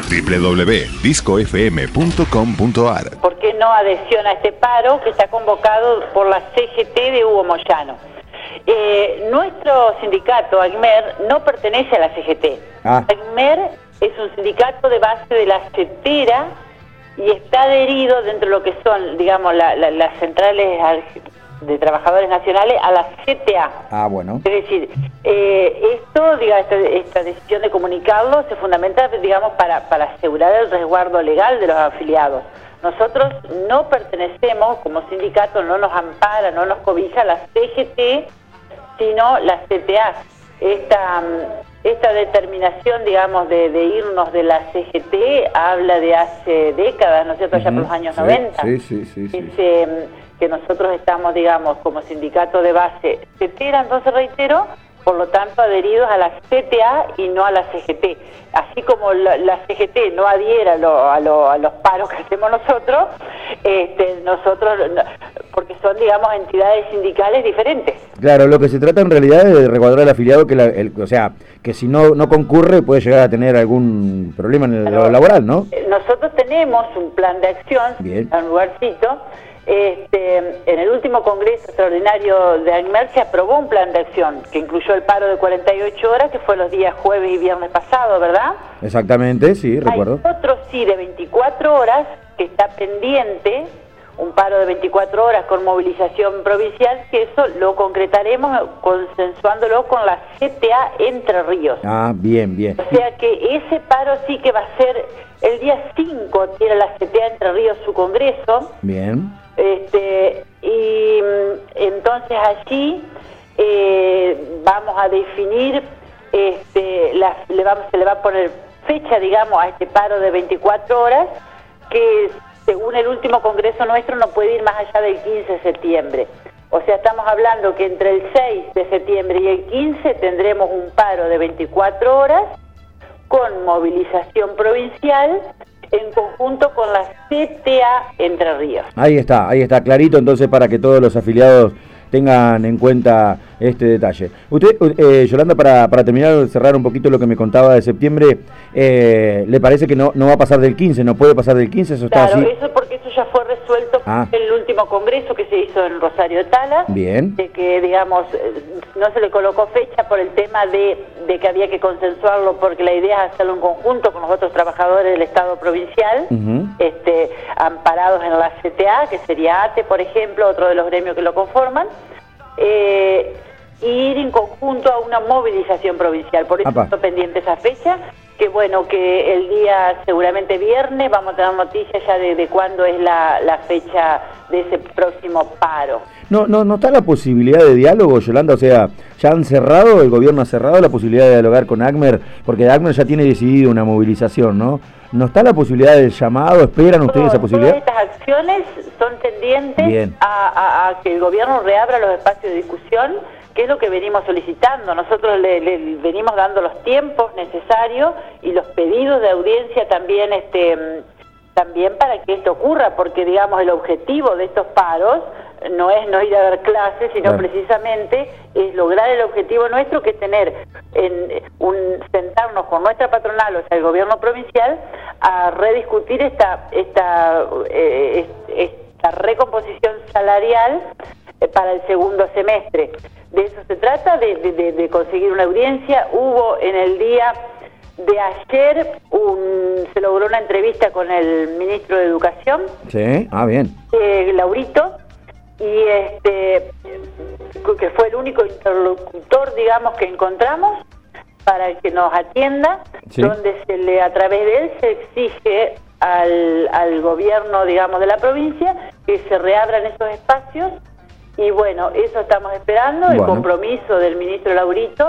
www.discofm.com.ar. ¿Por qué no adhesión a este paro que está convocado por la CGT de Hugo Moyano? Nuestro sindicato, ACMER, no pertenece a la CGT. ACMER es un sindicato de base de la CETERA y está adherido dentro de lo que son, digamos, las centrales de trabajadores nacionales a la CTA. Bueno. Es decir, esto, digamos, esta decisión de comunicarlo se fundamenta, digamos, para asegurar el resguardo legal de los afiliados. Nosotros no pertenecemos, como sindicato, no nos ampara, no nos cobija la CGT, sino la CTA. Esta determinación, digamos, de irnos de la CGT habla de hace décadas, ¿no es cierto?, ya por los años 90. Sí. Que nosotros estamos, digamos, como sindicato de base CETERA, entonces reitero, por lo tanto adheridos a la CTA y no a la CGT. Así como la CGT no adhiera a los paros que hacemos nosotros, porque son, digamos, entidades sindicales diferentes. Claro, lo que se trata en realidad es de resguardar al afiliado, o sea, que si no concurre puede llegar a tener algún problema en lo laboral, ¿no? Nosotros tenemos un plan de acción, en un lugarcito. En el último Congreso Extraordinario de ACMER se aprobó un plan de acción que incluyó el paro de 48 horas, que fue los días jueves y viernes pasado, ¿verdad? Exactamente, sí, recuerdo. Hay otro sí de 24 horas que está pendiente, un paro de 24 horas con movilización provincial, que eso lo concretaremos consensuándolo con la CTA Entre Ríos. Bien. O sea que ese paro sí que va a ser el día 5, tiene la CTA Entre Ríos su congreso. Bien. Y entonces allí vamos a definir, se le va a poner fecha, digamos, a este paro de 24 horas, que según el último congreso nuestro no puede ir más allá del 15 de septiembre. O sea, estamos hablando que entre el 6 de septiembre y el 15 tendremos un paro de 24 horas con movilización provincial en conjunto con la CTA Entre Ríos. Ahí está clarito, entonces, para que todos los afiliados tengan en cuenta este detalle. Usted, Yolanda, para terminar, cerrar un poquito lo que me contaba de septiembre, ¿le parece que no va a pasar del 15, no puede pasar del 15? ¿Eso está así? Claro, eso porque eso ya fue resuelto en el último congreso que se hizo en Rosario de Tala. Bien. De que, digamos, no se le colocó fecha por el tema de que había que consensuarlo, porque la idea es hacerlo en conjunto con los otros trabajadores del Estado provincial, amparados en la CTA, que sería ATE, por ejemplo, otro de los gremios que lo conforman, ir en conjunto a una movilización provincial. Por eso está pendiente esa fecha, que bueno, que el día seguramente viernes vamos a tener noticias ya de cuándo es la fecha de ese próximo paro. ¿No está la posibilidad de diálogo, Yolanda? O sea, ya el gobierno ha cerrado la posibilidad de dialogar con ACMER, porque ACMER ya tiene decidido una movilización, ¿no? ¿No está la posibilidad del llamado? ¿Esperan ustedes esa posibilidad? Todas estas acciones son tendientes a que el gobierno reabra los espacios de discusión, que es lo que venimos solicitando. Nosotros le venimos dando los tiempos necesarios y los pedidos de audiencia también para que esto ocurra, porque, digamos, el objetivo de estos paros no es no ir a dar clases, sino precisamente es lograr el objetivo nuestro, que es tener sentarnos con nuestra patronal, o sea, el gobierno provincial, a rediscutir esta recomposición salarial para el segundo semestre. De eso se trata, de conseguir una audiencia. Hubo en el día de ayer se logró una entrevista con el ministro de Educación. Sí, bien. Laurito, y que fue el único interlocutor, digamos, que encontramos para que nos atienda, donde a través de él se exige al gobierno, digamos, de la provincia que se reabran esos espacios. Y bueno, eso estamos esperando, el compromiso del ministro Laurito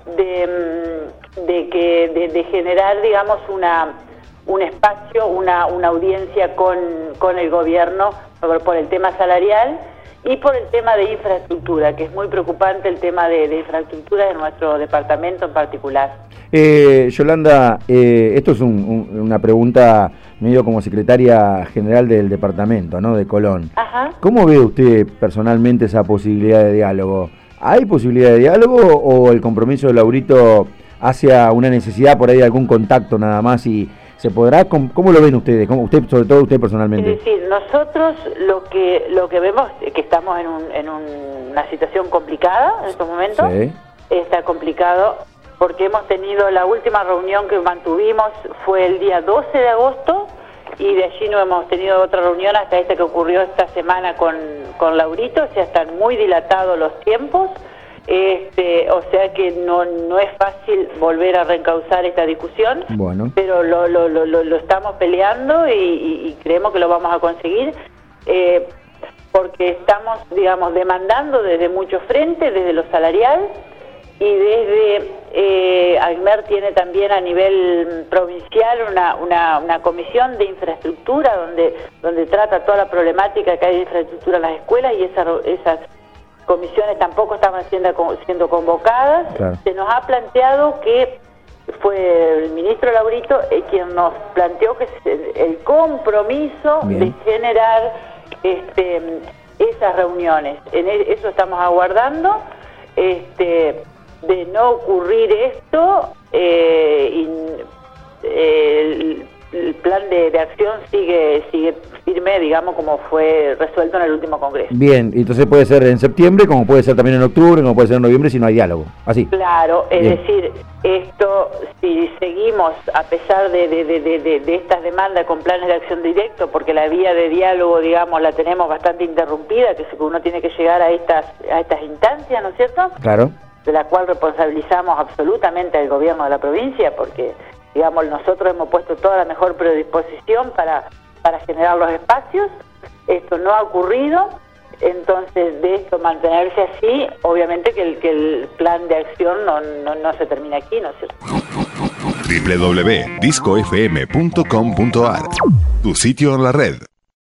de generar, digamos, un espacio, una audiencia con el gobierno por el tema salarial y por el tema de infraestructura, que es muy preocupante el tema de infraestructura de nuestro departamento en particular. Yolanda, esto es una pregunta medio como secretaria general del departamento, ¿no?, de Colón. ¿Cómo ve usted personalmente esa posibilidad de diálogo? ¿Hay posibilidad de diálogo o el compromiso de Laurito hacia una necesidad por ahí de algún contacto nada más y ¿Se podrá? ¿Cómo lo ven ustedes? Sobre todo usted personalmente. Es decir, nosotros lo que vemos es que estamos en una situación complicada en estos momentos. Sí. Está complicado porque hemos tenido la última reunión que mantuvimos fue el día 12 de agosto y de allí no hemos tenido otra reunión hasta esta que ocurrió esta semana con Laurito, o sea, están muy dilatados los tiempos. O sea que no es fácil volver a reencauzar esta discusión, bueno, pero lo estamos peleando y creemos que lo vamos a conseguir, porque estamos, digamos, demandando desde muchos frentes, desde lo salarial y desde AGMER tiene también a nivel provincial una comisión de infraestructura donde trata toda la problemática que hay de infraestructura en las escuelas y esas comisiones tampoco estaban siendo convocadas. Claro. Se nos ha planteado que fue el ministro Laurito quien nos planteó que el compromiso Bien. de generar esas reuniones. Eso estamos aguardando. De no ocurrir esto, el plan de acción sigue firme, digamos, como fue resuelto en el último Congreso. Bien, entonces puede ser en septiembre, como puede ser también en octubre, como puede ser en noviembre, si no hay diálogo. Así. Claro, es Bien. decir, esto, si seguimos, a pesar de estas demandas con planes de acción directo, porque la vía de diálogo, digamos, la tenemos bastante interrumpida, que uno tiene que llegar a estas instancias, ¿no es cierto? Claro. De la cual responsabilizamos absolutamente al gobierno de la provincia, porque, digamos, nosotros hemos puesto toda la mejor predisposición para generar los espacios. Esto no ha ocurrido, entonces de esto mantenerse así, obviamente que el plan de acción no se termina aquí, ¿no es cierto? www.discofm.com.ar, tu sitio en la red.